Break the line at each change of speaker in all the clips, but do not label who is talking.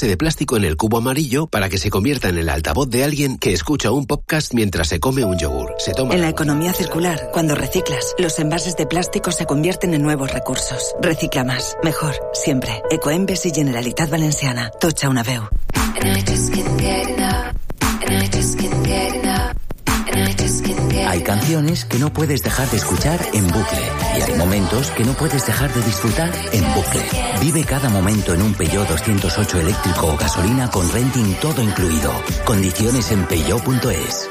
envase de plástico en el cubo amarillo para que se convierta en el altavoz de alguien que escucha un podcast mientras se come un yogur. Se toma
en la economía circular, cuando reciclas, los envases de plástico se convierten en nuevos recursos. Recicla más, mejor, siempre. Ecoembes y Generalitat Valenciana. Tocha una veu.
Hay canciones que no puedes dejar de escuchar en bucle y hay momentos que no puedes dejar de disfrutar en bucle. Vive cada momento en un Peugeot 208 eléctrico o gasolina con renting todo incluido. Condiciones en peugeot.es.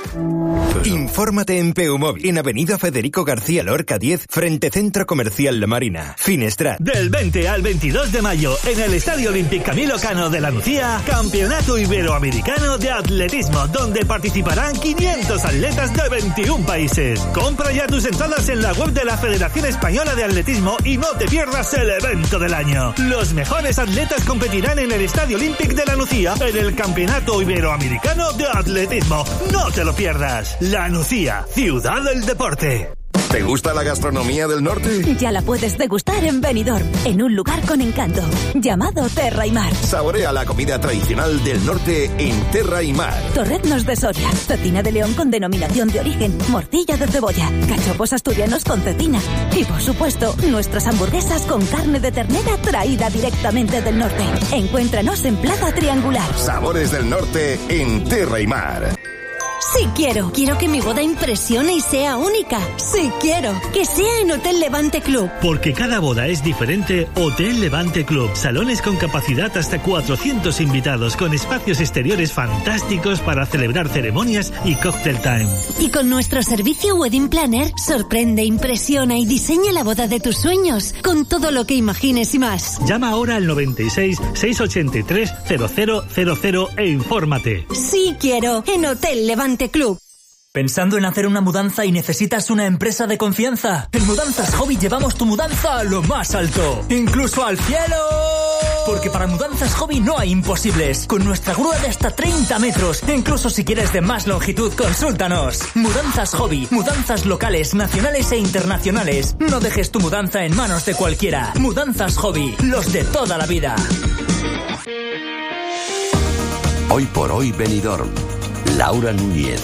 Infórmate en Peumóvil, en Avenida Federico García Lorca 10, frente Centro Comercial La Marina, Finestrat.
Del 20 al 22 de mayo, en el Estadio Olímpic Camilo Cano de La Nucía, Campeonato Iberoamericano de Atletismo, donde participarán 500 atletas de 21 países. Compra ya tus entradas en la web de la Federación Española de Atletismo y no te pierdas el evento del año. Los mejores atletas competirán en el Estadio Olímpic de La Nucía, en el Campeonato Iberoamericano de Atletismo. No te lo pierdas. La Nucía, ciudad del deporte.
¿Te gusta la gastronomía del norte?
Ya la puedes degustar en Benidorm, en un lugar con encanto, llamado Terra y Mar.
Saborea la comida tradicional del norte en Terra y Mar.
Torreznos de Soria, cecina de león con denominación de origen, morcilla de cebolla, cachopos asturianos con cecina y, por supuesto, nuestras hamburguesas con carne de ternera traída directamente del norte. Encuéntranos en Plaza Triangular.
Sabores del norte en Terra y Mar.
Sí quiero que mi boda impresione y sea única. Sí quiero que sea en Hotel Levante Club.
Porque cada boda es diferente, Hotel Levante Club. Salones con capacidad hasta 400 invitados, con espacios exteriores fantásticos para celebrar ceremonias y cocktail time.
Y con nuestro servicio Wedding Planner, sorprende, impresiona y diseña la boda de tus sueños, con todo lo que imagines y más.
Llama ahora al 96 683 0000 e infórmate.
Sí quiero en Hotel Levante Club.
¿Pensando en hacer una mudanza y necesitas una empresa de confianza? En Mudanzas Hobby llevamos tu mudanza a lo más alto, incluso al cielo. Porque para Mudanzas Hobby no hay imposibles. Con nuestra grúa de hasta 30 metros, incluso si quieres de más longitud, consúltanos. Mudanzas Hobby, mudanzas locales, nacionales e internacionales. No dejes tu mudanza en manos de cualquiera. Mudanzas Hobby, los de toda la vida.
Hoy por hoy Benidorm. Laura Núñez.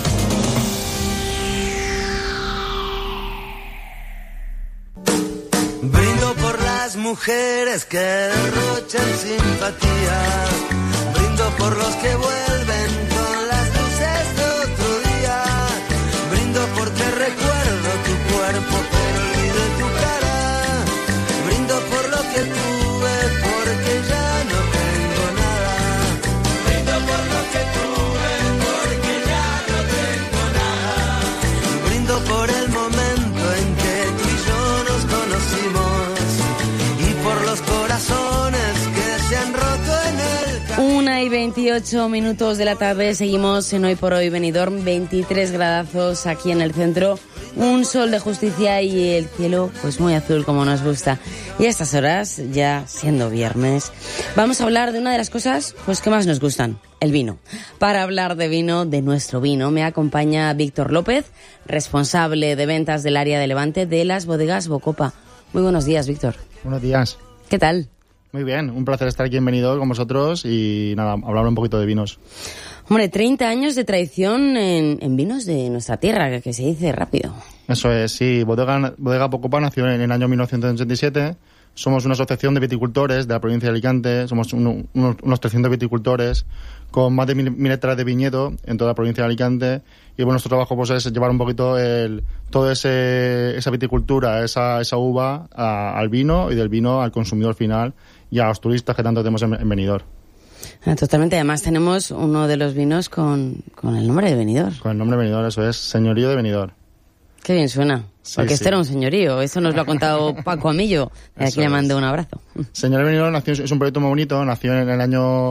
Brindo por las mujeres que derrochan simpatía. Brindo por los que vuelven con las luces de otro día. Brindo porque recuerdo tu cuerpo pero olvido tu cara. Brindo por lo que tuve porque ya no tengo nada. Brindo por lo que tuve porque ya no tengo nada. Brindo por el momento en que tú y yo nos conocimos y por los corazones que se han roto en el
1:28 de la tarde, seguimos en Hoy por Hoy Benidorm, 23 gradazos aquí en el centro, un sol de justicia y el cielo pues muy azul como nos gusta. Y a estas horas, ya siendo viernes, vamos a hablar de una de las cosas pues que más nos gustan, el vino. Para hablar de vino, de nuestro vino, me acompaña Víctor López, responsable de ventas del área de Levante de las bodegas Bocopa. Muy buenos días, Víctor.
Buenos días.
¿Qué tal?
Muy bien, un placer estar aquí en Benidorm con vosotros y nada, hablar un poquito de vinos.
Hombre, 30 años de tradición en vinos de nuestra tierra, que se dice rápido.
Eso es, sí. Bodega Bocopa nació en el año 1987. Somos una asociación de viticultores de la provincia de Alicante. Somos unos 300 viticultores con más de 1.000 hectáreas de viñedo en toda la provincia de Alicante. Y bueno, nuestro trabajo pues es llevar un poquito toda esa viticultura, esa uva al vino y del vino al consumidor final y a los turistas que tanto tenemos en Benidorm.
Totalmente. Además tenemos uno de los vinos con el nombre de Benidorm.
Con el nombre de Benidorm, eso es, Señorío de Benidorm.
Qué bien suena.
Sí,
porque esto
sí.
era un señorío. Eso nos lo ha contado Paco Amillo. Aquí le mando un abrazo.
Señorío de Benidorm es un proyecto muy bonito. Nació en el año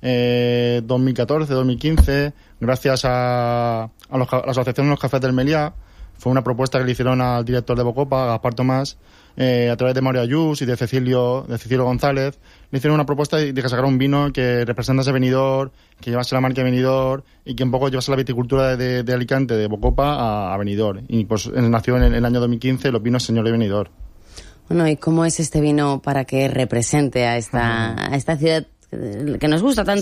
2014, 2015, gracias a la Asociación de los Cafés del Meliá. Fue una propuesta que le hicieron al director de Bocopa, Gaspar Tomás, a través de Mario Ayús y de Cecilio González. Le hicieron una propuesta de que sacara un vino que representase Benidorm, que llevase la marca Benidorm y que un poco llevase la viticultura de Alicante, de Bocopa, a Benidorm. Y pues nació en el año 2015 los vinos Señor de Benidorm.
Bueno, ¿y cómo es este vino para que represente a esta ciudad que nos gusta tanto